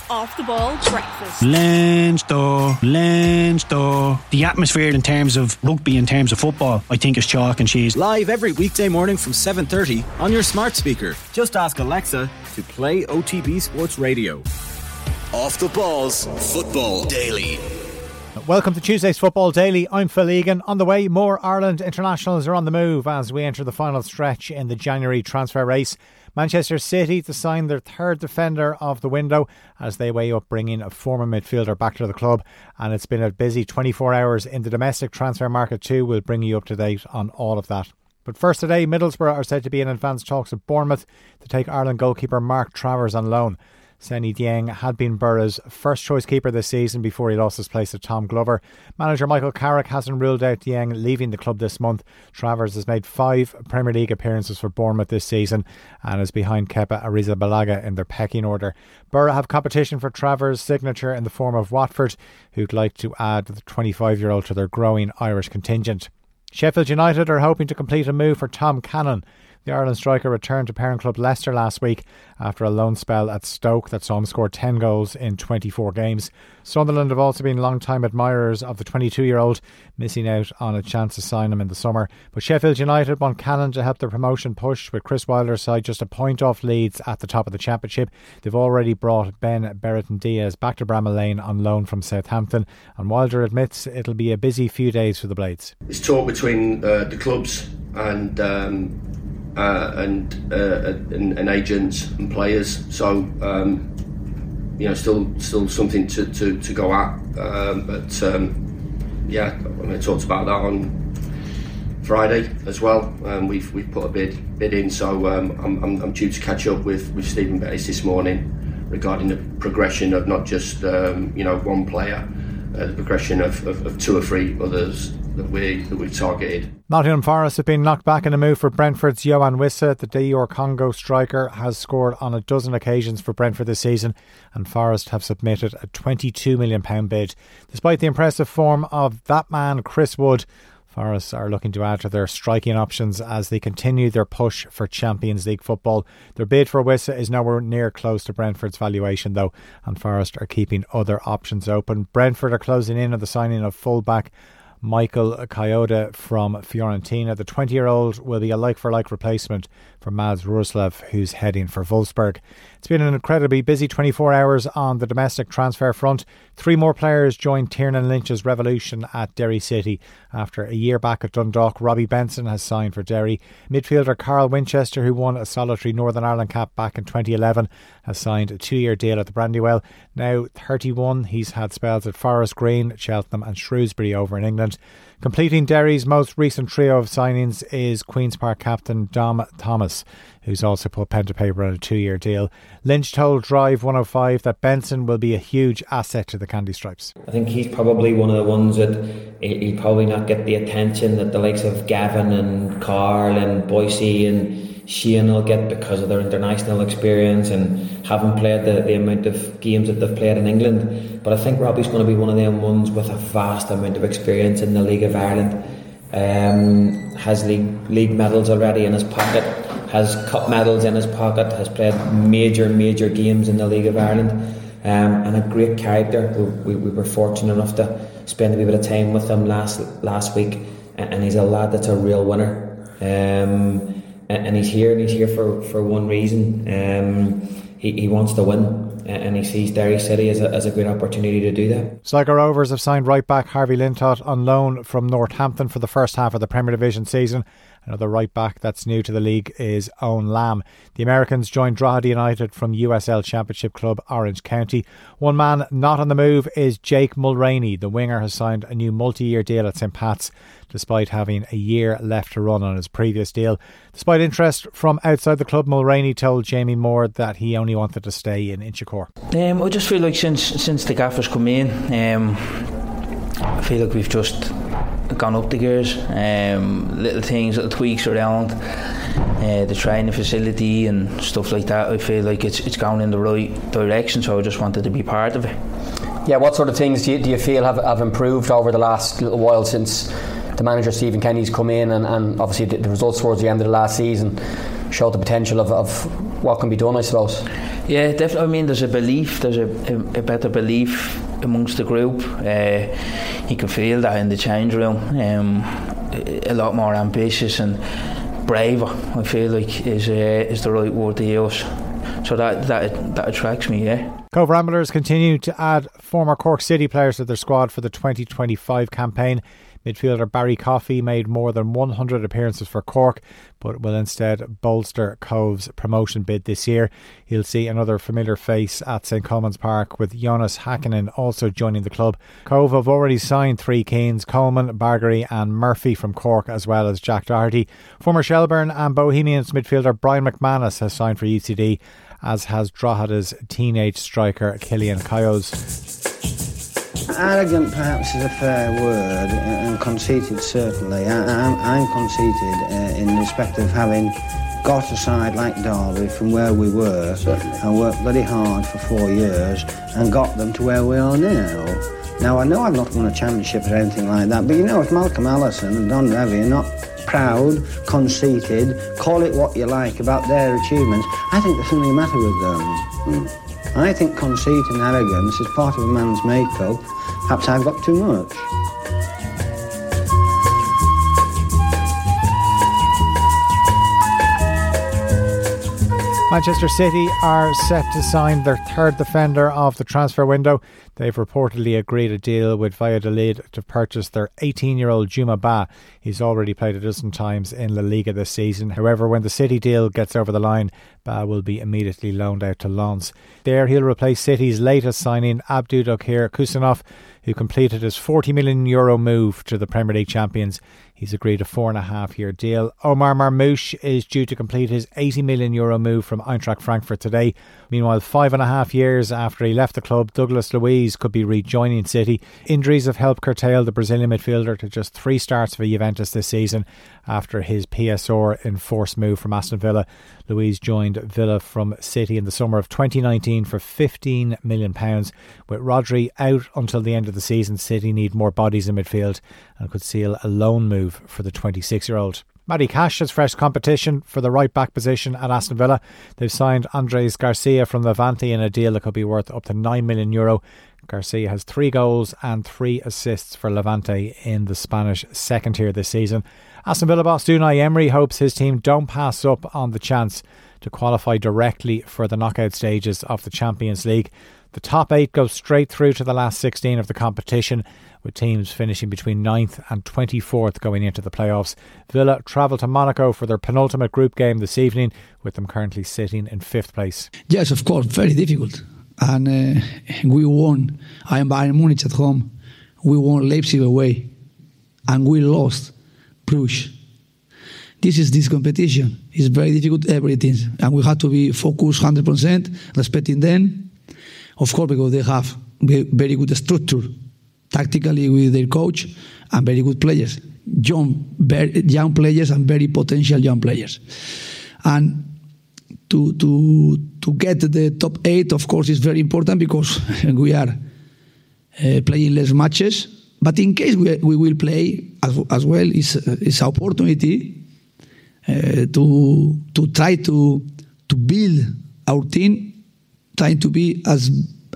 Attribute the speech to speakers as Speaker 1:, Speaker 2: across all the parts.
Speaker 1: Off the Ball Breakfast.
Speaker 2: Leinster. The atmosphere in terms of rugby, in terms of football, I think is chalk and cheese.
Speaker 3: Live every weekday morning from 7:30 on your smart speaker. Just ask Alexa to play OTB Sports Radio.
Speaker 4: Off the Balls Football Daily.
Speaker 5: Welcome to Tuesday's Football Daily. I'm Phil Egan. On the way, more Ireland internationals are on the move as we enter the final stretch in the January transfer race. Manchester City to sign their third defender of the window as they weigh up bringing a former midfielder back to the club. And it's been a busy 24 hours in the domestic transfer market too. We'll bring you up to date on all of that. But first today, Middlesbrough are said to be in advanced talks with Bournemouth to take Ireland goalkeeper Mark Travers on loan. Seny Dieng had been Borough's first choice keeper this season before he lost his place to Tom Glover. Manager Michael Carrick hasn't ruled out Dieng leaving the club this month. Travers has made 5 Premier League appearances for Bournemouth this season and is behind Kepa Arrizabalaga in their pecking order. Borough have competition for Travers' signature in the form of Watford, who'd like to add the 25-year-old to their growing Irish contingent. Sheffield United are hoping to complete a move for Tom Cannon. The Ireland striker returned to parent club Leicester last week after a loan spell at Stoke that saw him score 10 goals in 24 games. Sunderland have also been long-time admirers of the 22-year-old, missing out on a chance to sign him in the summer. But Sheffield United want Cannon to help their promotion push, with Chris Wilder's side just a point off Leeds at the top of the championship. They've already brought Ben Berriton-Diaz back to Bramall Lane on loan from Southampton, and Wilder admits it'll be a busy few days for the Blades.
Speaker 6: It's talk between the clubs and agents and players, so still something to go at. I talked about that on Friday as well. We've put a bid in, so I'm due to catch up with Stephen Bettis this morning regarding the progression of not just one player, the progression of 2 or 3 others that we've targeted.
Speaker 5: Nottingham Forest have been knocked back in a move for Brentford's Yohan Wissa. The DR Congo striker has scored on a dozen occasions for Brentford this season, and Forest have submitted a £22 million bid. Despite the impressive form of that man, Chris Wood, Forest are looking to add to their striking options as they continue their push for Champions League football. Their bid for Wissa is nowhere near close to Brentford's valuation though, and Forest are keeping other options open. Brentford are closing in on the signing of fullback Michael Kayode from Fiorentina. The 20-year-old will be a like-for-like replacement for Mads Roerslev, who's heading for Wolfsburg. It's been an incredibly busy 24 hours on the domestic transfer front. 3 more players joined Tiernan Lynch's revolution at Derry City. After a year back at Dundalk, Robbie Benson has signed for Derry. Midfielder Carl Winchester, who won a solitary Northern Ireland cap back in 2011, has signed a 2-year deal at the Brandywell. Now 31, he's had spells at Forest Green, Cheltenham and Shrewsbury over in England. Completing Derry's most recent trio of signings is Queen's Park captain Dom Thomas, who's also put pen to paper on a 2-year deal. Lynch told Drive 105 that Benson will be a huge asset to the Candy Stripes.
Speaker 7: I think he's probably one of the ones that he'll probably not get the attention that the likes of Gavin and Carl and Boise and Sheehan will get because of their international experience and haven't played the amount of games that they've played in England. But I think Robbie's going to be one of them ones with a vast amount of experience in the League of Ireland. Has league medals already in his pocket, has cup medals in his pocket, has played major games in the League of Ireland, and a great character. We were fortunate enough to spend a wee bit of time with him last week, and he's a lad that's a real winner. And he's here for one reason. He wants to win, and he sees Derry City as a great opportunity to do that.
Speaker 5: Sligo Rovers have signed right back Harvey Lintott on loan from Northampton for the first half of the Premier Division season. Another right back that's new to the league is Owen Lamb. The Americans joined Drogheda United from USL Championship club Orange County. One man not on the move is Jake Mulroney. The winger has signed a new multi-year deal at St Pat's, despite having a year left to run on his previous deal. Despite interest from outside the club, Mulroney told Jamie Moore that he only wanted to stay in Inchicore.
Speaker 8: I just feel like since the gaffers come in, I feel like we've just gone up the gears. Little things, little tweaks around the training facility and stuff like that. I feel like it's going in the right direction, so I just wanted to be part of it.
Speaker 9: Yeah, what sort of things do you feel have improved over the last little while since the manager Stephen Kenny's come in, and obviously the results towards the end of the last season showed the potential of what can be done, I suppose?
Speaker 8: Yeah, definitely. I mean, there's a belief, there's a better belief amongst the group. You can feel that in the change room. A lot more ambitious and braver, I feel like, is the right word to use. So that attracts me, yeah.
Speaker 5: Cobh Ramblers continue to add former Cork City players to their squad for the 2025 campaign. Midfielder Barry Coffey made more than 100 appearances for Cork, but will instead bolster Cobh's promotion bid this year. He'll see another familiar face at St Coleman's Park, with Jonas Hakkinen also joining the club. Cobh have already signed 3 Keens, Coleman, Bargery and Murphy from Cork, as well as Jack Doherty. Former Shelbourne and Bohemians midfielder Brian McManus has signed for UCD, as has Drogheda's teenage striker Killian Kayos.
Speaker 1: Arrogant perhaps is a fair word, and conceited certainly. I'm conceited in respect of having got a side like Derby from where we were and worked bloody hard for 4 years and got them to where we are now. Now I know I've not won a championship or anything like that, but you know, if Malcolm Allison and Don Revie are not proud, conceited, call it what you like about their achievements, I think there's something the matter with them. I think conceit and arrogance is part of a man's makeup. Perhaps I've got too much.
Speaker 5: Manchester City are set to sign their third defender of the transfer window. They've reportedly agreed a deal with Valladolid to purchase their 18-year-old Juma Ba. He's already played a dozen times in La Liga this season. However, when the City deal gets over the line, Ba will be immediately loaned out to Lens. There he'll replace City's latest signing, Abdulkadir Kusanov, who completed his €40 million move to the Premier League champions. He's agreed a 4.5-year deal. Omar Marmoush is due to complete his €80 million move from Eintracht Frankfurt today. Meanwhile, 5.5 years after he left the club, Douglas Luiz could be rejoining City. Injuries have helped curtail the Brazilian midfielder to just 3 starts for Juventus this season after his PSR enforced move from Aston Villa. Luiz joined Villa from City in the summer of 2019 for £15 million. With Rodri out until the end of the season, City need more bodies in midfield and could seal a loan move for the 26-year-old. Matty Cash has fresh competition for the right-back position at Aston Villa. They've signed Andres Garcia from Levante in a deal that could be worth up to €9 million. Garcia has 3 goals and 3 assists for Levante in the Spanish second tier this season. Aston Villa boss Unai Emery hopes his team don't pass up on the chance to qualify directly for the knockout stages of the Champions League. The top 8 go straight through to the last 16 of the competition, with teams finishing between 9th and 24th going into the playoffs. Villa travel to Monaco for their penultimate group game this evening, with them currently sitting in 5th place.
Speaker 10: Yes, of course, very difficult. And we won Bayern Munich at home, we won Leipzig away, and we lost Bruges. This competition is very difficult, everything, and we have to be focused 100%, respecting them, of course, because they have very good structure tactically with their coach and very good players, young players and very potential young players. And to get the top 8, of course, is very important because we are playing less matches. But in case we will play as well, it's an opportunity to try to build our team, trying to be as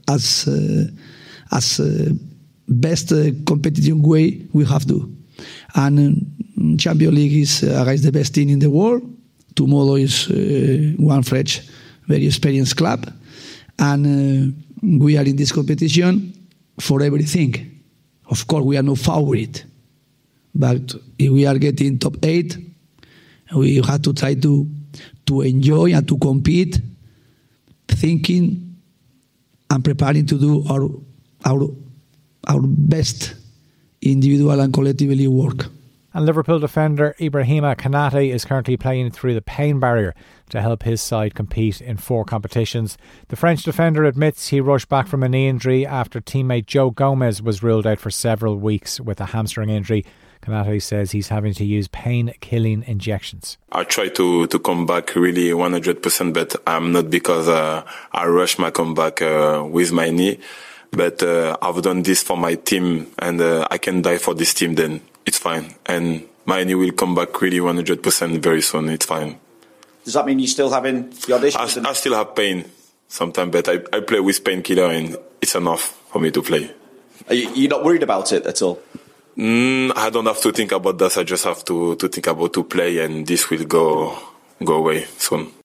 Speaker 10: best competitive way we have to. And Champions League is against the best team in the world. Tomorrow is one French, very experienced club, and we are in this competition for everything. Of course, we are no favorite, but if we are getting top 8, we have to try to enjoy and to compete, thinking and preparing to do our best individual and collectively work.
Speaker 5: And Liverpool defender Ibrahima Konate is currently playing through the pain barrier to help his side compete in 4 competitions. The French defender admits he rushed back from a knee injury after teammate Joe Gomez was ruled out for several weeks with a hamstring injury. Konate says he's having to use pain-killing injections.
Speaker 11: I try to come back really 100%, but I'm not, because I rushed my comeback with my knee. But I've done this for my team, and I can die for this team, then it's fine. And my knee will come back really 100% very soon. It's fine.
Speaker 12: Does that mean you're still having the auditions?
Speaker 11: I still have pain. sometimes, but I play with painkiller and it's enough for me to play.
Speaker 12: Are you not worried about it at all?
Speaker 11: I don't have to think about that. I just have to think about to play, and this will go away soon.